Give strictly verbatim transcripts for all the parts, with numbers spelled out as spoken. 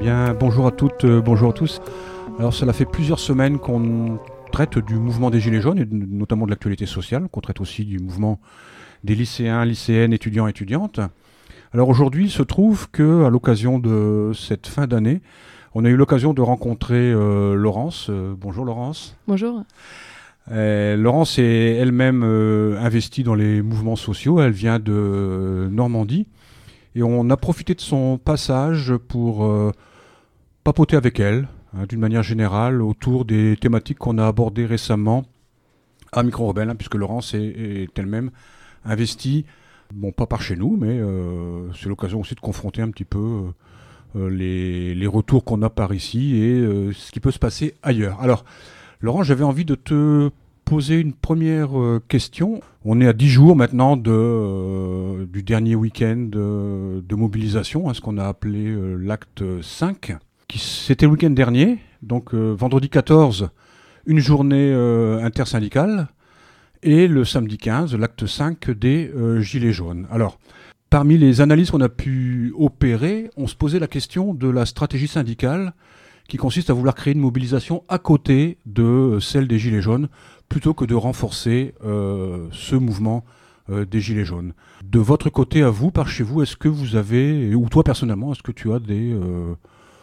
Bien, bonjour à toutes, euh, bonjour à tous. Alors, cela fait plusieurs semaines qu'on traite du mouvement des Gilets jaunes, et de- notamment de l'actualité sociale, qu'on traite aussi du mouvement des lycéens, lycéennes, étudiants, étudiantes. Alors aujourd'hui, il se trouve qu'à l'occasion de cette fin d'année, on a eu l'occasion de rencontrer euh, Laurence. Euh, bonjour Laurence. Bonjour. Euh, Laurence est elle-même euh, investie dans les mouvements sociaux, elle vient de euh, Normandie, et on a profité de son passage pour euh, papoter avec elle, hein, d'une manière générale, autour des thématiques qu'on a abordées récemment à Micro Rebelle, hein, puisque Laurence est, est elle-même investie, bon pas par chez nous, mais euh, c'est l'occasion aussi de confronter un petit peu euh, les, les retours qu'on a par ici et euh, ce qui peut se passer ailleurs. Alors, Laurent, j'avais envie de te poser une première euh, question. On est à dix jours maintenant de, euh, du dernier week-end de, de mobilisation, hein, ce qu'on a appelé euh, l'acte cinq. Qui, c'était le week-end dernier, donc euh, vendredi quatorze, une journée euh, intersyndicale, et le samedi quinze, l'acte cinq des euh, Gilets jaunes. Alors, parmi les analyses qu'on a pu opérer, on se posait la question de la stratégie syndicale qui consiste à vouloir créer une mobilisation à côté de celle des Gilets jaunes, plutôt que de renforcer euh, ce mouvement euh, des Gilets jaunes. De votre côté, à vous, par chez vous, est-ce que vous avez, ou toi personnellement, est-ce que tu as des, euh,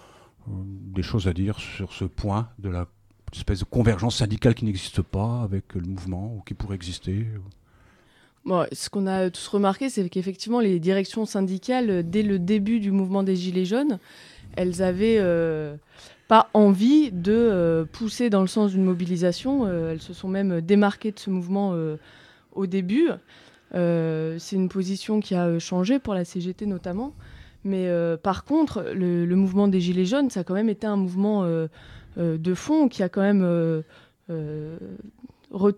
des choses à dire sur ce point de la espèce de convergence syndicale qui n'existe pas avec le mouvement, ou qui pourrait exister ? Bon, ce qu'on a tous remarqué, c'est qu'effectivement, les directions syndicales, dès le début du mouvement des Gilets jaunes, elles avaient euh, pas envie de euh, pousser dans le sens d'une mobilisation. Euh, elles se sont même démarquées de ce mouvement euh, au début. Euh, c'est une position qui a changé pour la C G T notamment. Mais euh, par contre, le, le mouvement des Gilets jaunes, ça a quand même été un mouvement euh, euh, de fond qui a quand même euh, euh, re,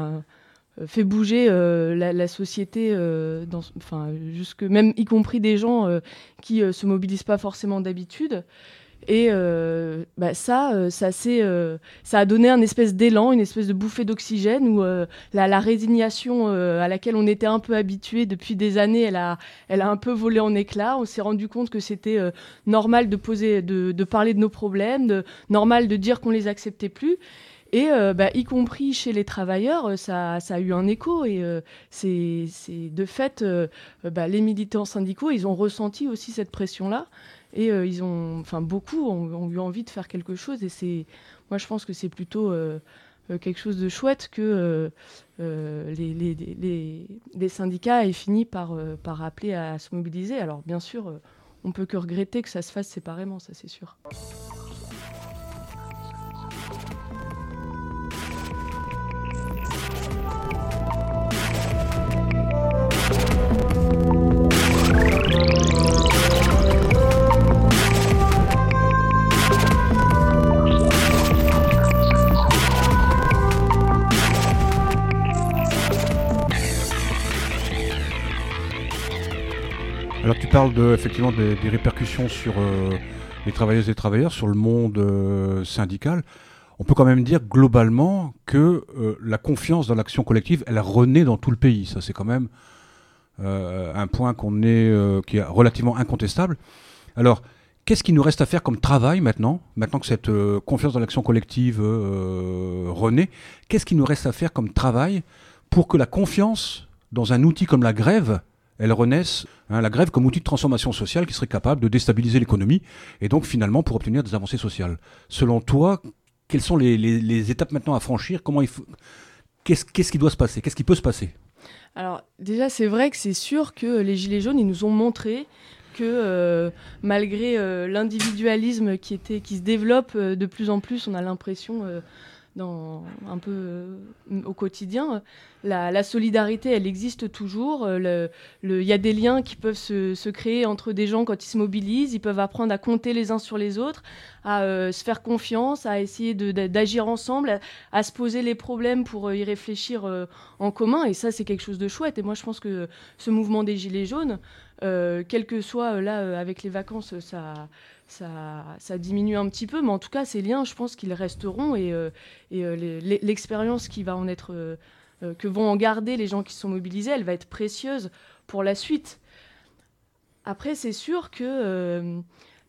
fait bouger euh, la, la société, euh, dans, jusque, même y compris des gens euh, qui ne euh, se mobilisent pas forcément d'habitude. Et euh, bah ça, euh, ça, euh, ça a donné un espèce d'élan, une espèce de bouffée d'oxygène où euh, la, la résignation euh, à laquelle on était un peu habitué depuis des années, elle a, elle a un peu volé en éclats. On s'est rendu compte que c'était euh, normal de, poser, de, de parler de nos problèmes, de, normal de dire qu'on ne les acceptait plus. Et euh, bah, y compris chez les travailleurs, ça, ça a eu un écho. Et euh, c'est, c'est de fait, euh, bah, les militants syndicaux, ils ont ressenti aussi cette pression-là. Et euh, ils ont, enfin beaucoup ont, ont eu envie de faire quelque chose. Et c'est, moi, je pense que c'est plutôt euh, quelque chose de chouette que euh, euh, les, les, les, les syndicats aient fini par, euh, par appeler à se mobiliser. Alors, bien sûr, euh, on peut que regretter que ça se fasse séparément, ça c'est sûr. Alors tu parles de, effectivement des, des répercussions sur euh, les travailleuses et travailleurs, sur le monde euh, syndical. On peut quand même dire globalement que euh, la confiance dans l'action collective, elle renaît dans tout le pays. Ça, c'est quand même euh, un point qu'on est, euh, qui est relativement incontestable. Alors, qu'est-ce qu'il nous reste à faire comme travail maintenant, maintenant que cette euh, confiance dans l'action collective euh, renaît, qu'est-ce qu'il nous reste à faire comme travail pour que la confiance dans un outil comme la grève, elle renaisse, hein, la grève comme outil de transformation sociale qui serait capable de déstabiliser l'économie et donc finalement pour obtenir des avancées sociales. Selon toi, quelles sont les, les, les étapes maintenant à franchir ? Comment il faut, qu'est-ce, qu'est-ce qui doit se passer ? Qu'est-ce qui peut se passer ? Alors déjà, c'est vrai que c'est sûr que les Gilets jaunes, ils nous ont montré que euh, malgré euh, l'individualisme qui, était, qui se développe euh, de plus en plus, on a l'impression... Euh, Dans, un peu euh, au quotidien, la, la solidarité, elle existe toujours. Il le, le, y a des liens qui peuvent se, se créer entre des gens quand ils se mobilisent. Ils peuvent apprendre à compter les uns sur les autres, à euh, se faire confiance, à essayer de, de, d'agir ensemble, à, à se poser les problèmes pour euh, y réfléchir euh, en commun. Et ça, c'est quelque chose de chouette. Et moi, je pense que ce mouvement des Gilets jaunes, euh, quel que soit, euh, là, euh, avec les vacances, ça... Ça, ça diminue un petit peu, mais en tout cas, ces liens, je pense qu'ils resteront et, euh, et euh, les, l'expérience qui va en être, euh, euh, que vont en garder les gens qui se sont mobilisés, elle va être précieuse pour la suite. Après, c'est sûr que euh,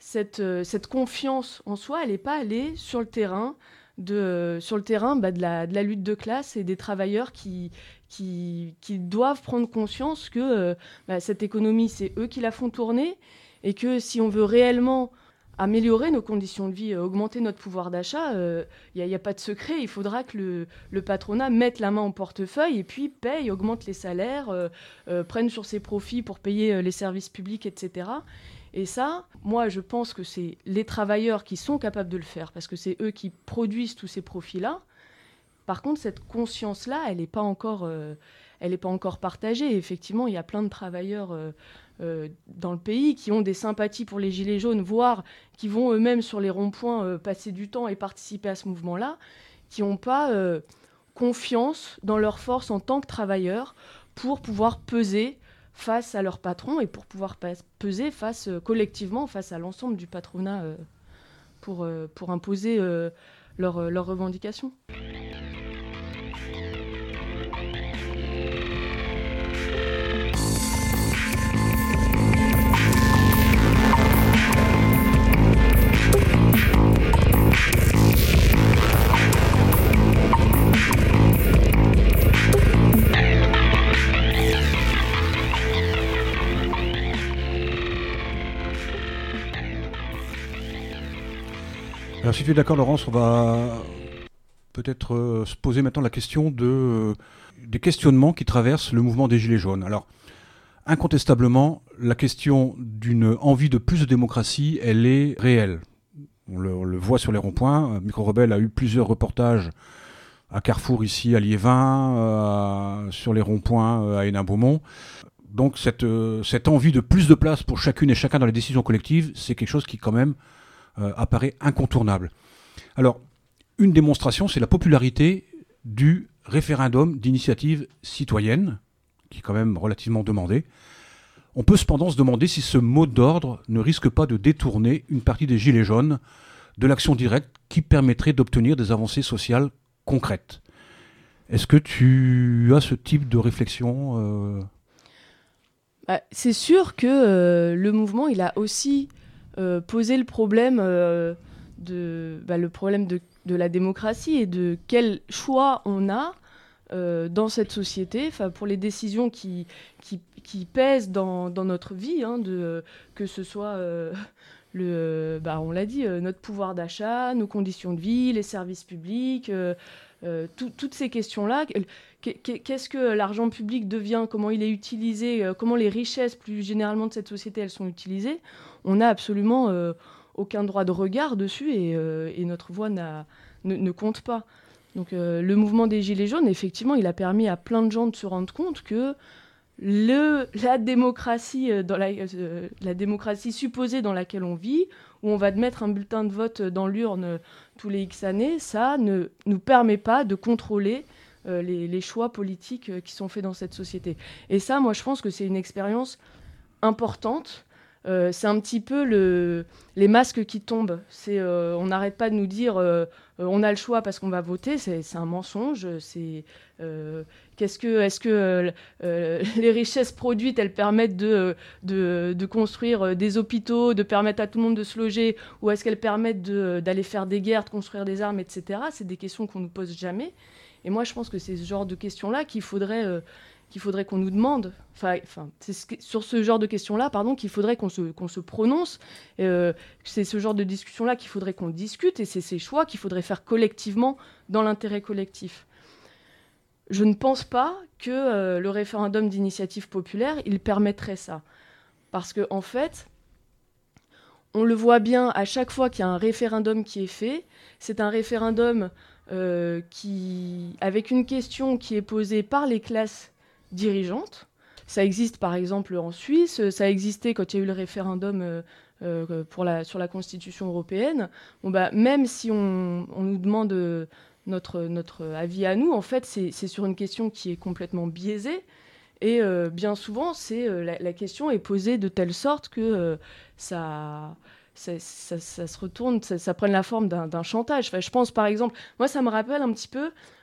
cette, euh, cette confiance en soi, elle n'est pas allée sur le terrain, de, euh, sur le terrain bah, de, la, de la lutte de classe et des travailleurs qui, qui, qui doivent prendre conscience que euh, bah, cette économie, c'est eux qui la font tourner et que si on veut réellement améliorer nos conditions de vie, euh, augmenter notre pouvoir d'achat, il euh, n'y a, a pas de secret. Il faudra que le, le patronat mette la main au portefeuille et puis paye, augmente les salaires, euh, euh, prenne sur ses profits pour payer euh, les services publics, et cetera. Et ça, moi, je pense que c'est les travailleurs qui sont capables de le faire parce que c'est eux qui produisent tous ces profits-là. Par contre, cette conscience-là, elle n'est pas encore, euh, elle est pas encore partagée. Et effectivement, il y a plein de travailleurs euh, euh, dans le pays qui ont des sympathies pour les Gilets jaunes, voire qui vont eux-mêmes sur les ronds-points euh, passer du temps et participer à ce mouvement-là, qui n'ont pas euh, confiance dans leur force en tant que travailleurs pour pouvoir peser face à leur patron et pour pouvoir peser face, euh, collectivement face à l'ensemble du patronat euh, pour, euh, pour imposer euh, leurs leur revendications. Alors si tu es d'accord Laurence, on va peut-être euh, se poser maintenant la question de, euh, des questionnements qui traversent le mouvement des Gilets jaunes. Alors incontestablement, la question d'une envie de plus de démocratie, elle est réelle. On le, on le voit sur les ronds-points. Micro Rebelle a eu plusieurs reportages à Carrefour ici, à Liévin, euh, sur les ronds-points euh, à Hénin-Beaumont. Donc cette, euh, cette envie de plus de place pour chacune et chacun dans les décisions collectives, c'est quelque chose qui quand même Euh, apparaît incontournable. Alors, une démonstration, c'est la popularité du référendum d'initiative citoyenne, qui est quand même relativement demandé. On peut cependant se demander si ce mot d'ordre ne risque pas de détourner une partie des Gilets jaunes de l'action directe qui permettrait d'obtenir des avancées sociales concrètes. Est-ce que tu as ce type de réflexion euh... bah, C'est sûr que euh, le mouvement, il a aussi Euh, poser le problème, euh, de, bah, le problème de, de la démocratie et de quel choix on a euh, dans cette société, pour les décisions qui, qui, qui pèsent dans, dans notre vie, hein, de, que ce soit, euh, le, bah, on l'a dit, euh, notre pouvoir d'achat, nos conditions de vie, les services publics, euh, euh, tout, toutes ces questions-là. Qu'est-ce que l'argent public devient, comment il est utilisé, euh, comment les richesses plus généralement de cette société elles sont utilisées, on n'a absolument euh, aucun droit de regard dessus et, euh, et notre voix n'a, ne, ne compte pas. Donc euh, le mouvement des Gilets jaunes, effectivement, il a permis à plein de gens de se rendre compte que le, la, démocratie, dans la, euh, la démocratie supposée dans laquelle on vit, où on va mettre un bulletin de vote dans l'urne tous les X années, ça ne nous permet pas de contrôler Euh, les, les choix politiques euh, qui sont faits dans cette société. Et ça, moi, je pense que c'est une expérience importante. Euh, c'est un petit peu le, les masques qui tombent. C'est, euh, on n'arrête pas de nous dire euh, euh, on a le choix parce qu'on va voter. C'est, c'est un mensonge. C'est, euh, qu'est-ce que, est-ce que euh, euh, les richesses produites, elles permettent de, de, de construire des hôpitaux, de permettre à tout le monde de se loger, ou est-ce qu'elles permettent de, d'aller faire des guerres, de construire des armes, et cetera. C'est des questions qu'on ne nous pose jamais. Et moi, je pense que c'est ce genre de questions-là qu'il faudrait, euh, qu'il faudrait qu'on nous demande. Enfin, enfin, c'est ce, sur ce genre de questions-là, pardon, qu'il faudrait qu'on se, qu'on se prononce. Euh, c'est ce genre de discussion-là qu'il faudrait qu'on discute, et c'est ces choix qu'il faudrait faire collectivement dans l'intérêt collectif. Je ne pense pas que euh, le référendum d'initiative populaire, il permettrait ça. Parce qu'en en fait, on le voit bien à chaque fois qu'il y a un référendum qui est fait, c'est un référendum Euh, qui, avec une question qui est posée par les classes dirigeantes. Ça existe par exemple en Suisse, ça a existé quand il y a eu le référendum euh, euh, pour la, sur la Constitution européenne. Bon, bah, même si on, on nous demande euh, notre, notre avis à nous, en fait, c'est, c'est sur une question qui est complètement biaisée. Et euh, bien souvent, c'est, euh, la, la question est posée de telle sorte que euh, ça... Ça, ça, ça se retourne, ça, ça prenne la forme d'un, d'un chantage. Enfin, je pense par exemple, moi ça me rappelle un petit peu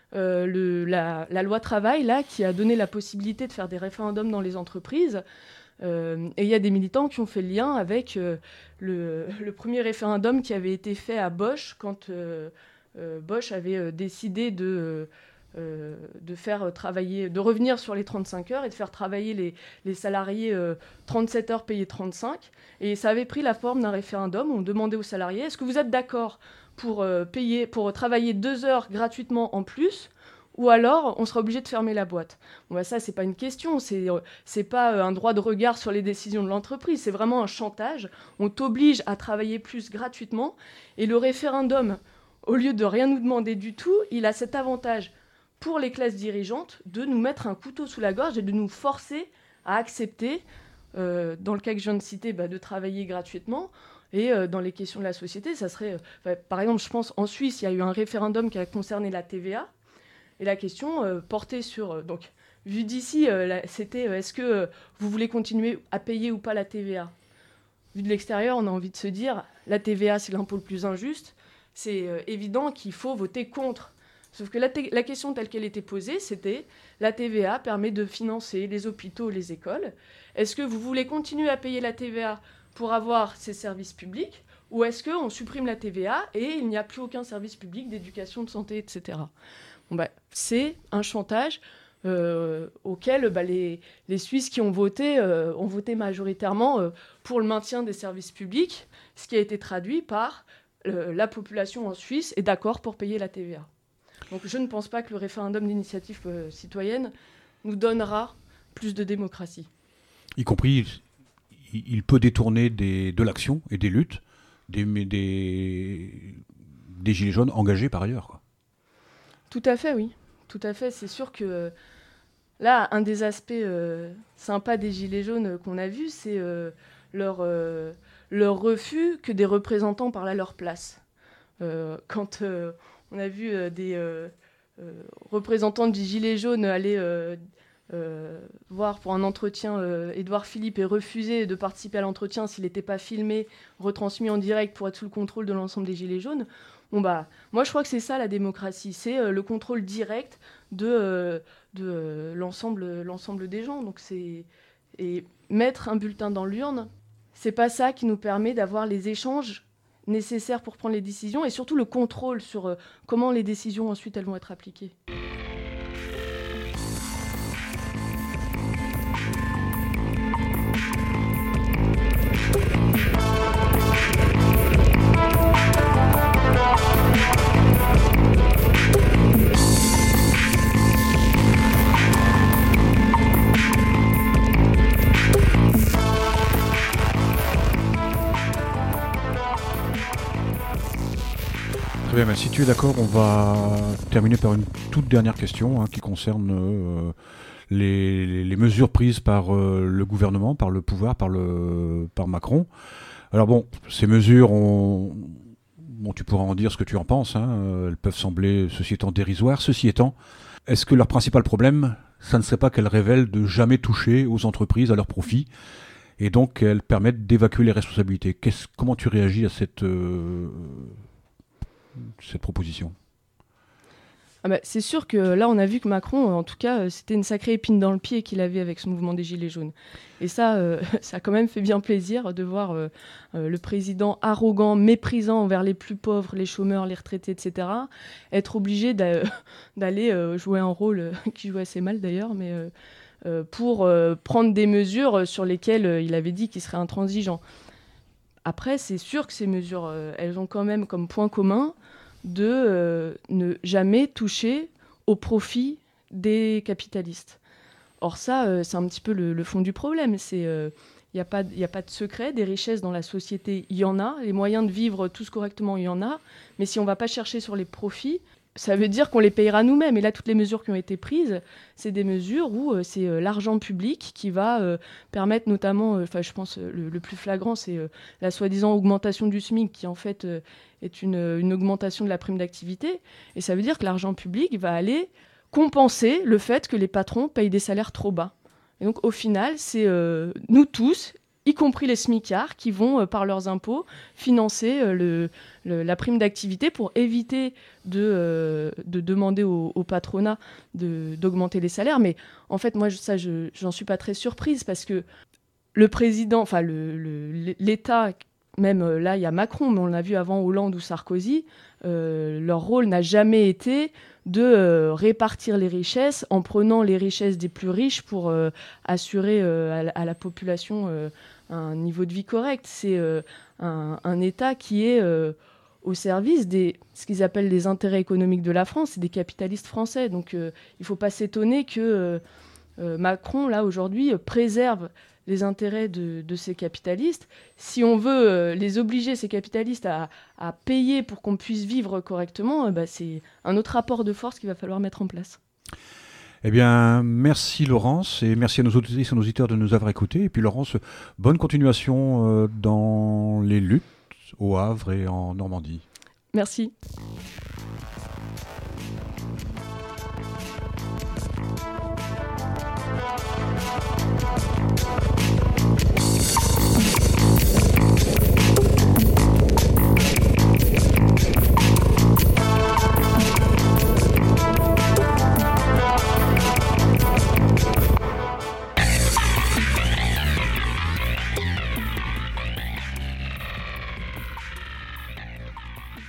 euh, le, la, la loi travail, là, qui a donné la possibilité de faire des référendums dans les entreprises. Euh, et il y a des militants qui ont fait le lien avec euh, le, le premier référendum qui avait été fait à Bosch, quand euh, euh, Bosch avait euh, décidé de... Euh, de faire travailler, de revenir sur les trente-cinq heures et de faire travailler les, les salariés euh, trente-sept heures payés trente-cinq. Et ça avait pris la forme d'un référendum. On demandait aux salariés, est-ce que vous êtes d'accord pour, euh, payer, pour travailler deux heures gratuitement en plus, ou alors on sera obligé de fermer la boîte. Bon, bah, ça, c'est pas une question, c'est, euh, c'est pas euh, un droit de regard sur les décisions de l'entreprise, c'est vraiment un chantage. On t'oblige à travailler plus gratuitement. Et le référendum, au lieu de rien nous demander du tout, il a cet avantage pour les classes dirigeantes, de nous mettre un couteau sous la gorge et de nous forcer à accepter, euh, dans le cas que je viens de citer, bah, de travailler gratuitement. Et euh, dans les questions de la société, ça serait... Euh, par exemple, je pense, en Suisse, il y a eu un référendum qui a concerné la T V A. Et la question euh, portait sur... Euh, donc, vu d'ici, euh, la, c'était euh, est-ce que euh, vous voulez continuer à payer ou pas la T V A ? Vu de l'extérieur, on a envie de se dire, la T V A, c'est l'impôt le plus injuste. C'est euh, évident qu'il faut voter contre. Sauf que la, t- la question telle qu'elle était posée, c'était la T V A permet de financer les hôpitaux, les écoles. Est-ce que vous voulez continuer à payer la T V A pour avoir ces services publics, ou est-ce qu'on supprime la T V A et il n'y a plus aucun service public d'éducation, de santé, et cetera. Bon, bah, c'est un chantage euh, auquel bah, les, les Suisses qui ont voté euh, ont voté majoritairement euh, pour le maintien des services publics, ce qui a été traduit par euh, la population en Suisse est d'accord pour payer la T V A. Donc je ne pense pas que le référendum d'initiative euh, citoyenne nous donnera plus de démocratie. Y compris, il, il peut détourner des, de l'action et des luttes des, des, des gilets jaunes engagés par ailleurs, quoi. Tout à fait, oui. Tout à fait. C'est sûr que euh, là, un des aspects euh, sympas des gilets jaunes euh, qu'on a vus, c'est euh, leur, euh, leur refus que des représentants parlent à leur place. Euh, quand... Euh, On a vu euh, des euh, euh, représentants du Gilet jaune aller euh, euh, voir pour un entretien euh, Édouard Philippe et refuser de participer à l'entretien s'il n'était pas filmé, retransmis en direct pour être sous le contrôle de l'ensemble des Gilets jaunes. Bon, bah, moi, je crois que c'est ça la démocratie, c'est euh, le contrôle direct de, euh, de euh, l'ensemble, l'ensemble des gens. Donc, c'est... Et mettre un bulletin dans l'urne, c'est pas ça qui nous permet d'avoir les échanges nécessaires pour prendre les décisions et surtout le contrôle sur euh, comment les décisions ensuite elles vont être appliquées. Très bien, mais si tu es d'accord, on va terminer par une toute dernière question hein, qui concerne euh, les, les, les mesures prises par euh, le gouvernement, par le pouvoir, par, le, par Macron. Alors bon, ces mesures, on, bon, tu pourras en dire ce que tu en penses, hein, elles peuvent sembler, ceci étant, dérisoires. Ceci étant, est-ce que leur principal problème, ça ne serait pas qu'elles révèlent de jamais toucher aux entreprises, à leur profit, et donc elles permettent d'évacuer les responsabilités. Qu'est-ce, comment tu réagis à cette... Euh, cette proposition? Ah bah, c'est sûr que là, on a vu que Macron, en tout cas, euh, c'était une sacrée épine dans le pied qu'il avait avec ce mouvement des Gilets jaunes. Et ça, euh, ça a quand même fait bien plaisir de voir euh, euh, le président arrogant, méprisant envers les plus pauvres, les chômeurs, les retraités, et cetera, être obligé d'a- d'aller euh, jouer un rôle euh, qui jouait assez mal d'ailleurs, mais euh, euh, pour euh, prendre des mesures sur lesquelles euh, il avait dit qu'il serait intransigeant. Après, c'est sûr que ces mesures, euh, elles ont quand même comme point commun de euh, ne jamais toucher au profit des capitalistes. Or ça, euh, c'est un petit peu le, le fond du problème. Il euh, n'y a, a pas de secret, des richesses dans la société, il y en a, les moyens de vivre tous correctement, il y en a, mais si on ne va pas chercher sur les profits, ça veut dire qu'on les payera nous-mêmes. Et là, toutes les mesures qui ont été prises, c'est des mesures où euh, c'est euh, l'argent public qui va euh, permettre notamment, enfin, euh, je pense, euh, le, le plus flagrant, c'est euh, la soi-disant augmentation du SMIC, qui en fait euh, est une, une augmentation de la prime d'activité. Et ça veut dire que l'argent public va aller compenser le fait que les patrons payent des salaires trop bas. Et donc, au final, c'est euh, nous tous, y compris les smicards, qui vont, euh, par leurs impôts, financer euh, le, le, la prime d'activité pour éviter de, euh, de demander au, au patronat de, d'augmenter les salaires. Mais en fait, moi, je, ça, je, j'en suis pas très surprise parce que le président, enfin, le, le, l'État, même euh, là, il y a Macron, mais on l'a vu avant Hollande ou Sarkozy, euh, leur rôle n'a jamais été de euh, répartir les richesses en prenant les richesses des plus riches pour euh, assurer euh, à, la, à la population euh, un niveau de vie correct. C'est euh, un, un État qui est euh, au service des ce qu'ils appellent les intérêts économiques de la France, c'est des capitalistes français. Donc euh, il ne faut pas s'étonner que euh, euh, Macron, là, aujourd'hui, euh, préserve les intérêts de, de ces capitalistes. Si on veut euh, les obliger, ces capitalistes, à, à payer pour qu'on puisse vivre correctement, euh, bah, c'est un autre rapport de force qu'il va falloir mettre en place. Eh bien, merci Laurence, et merci à nos auditrices et nos auditeurs de nous avoir écoutés. Et puis Laurence, bonne continuation euh, dans les luttes au Havre et en Normandie. Merci.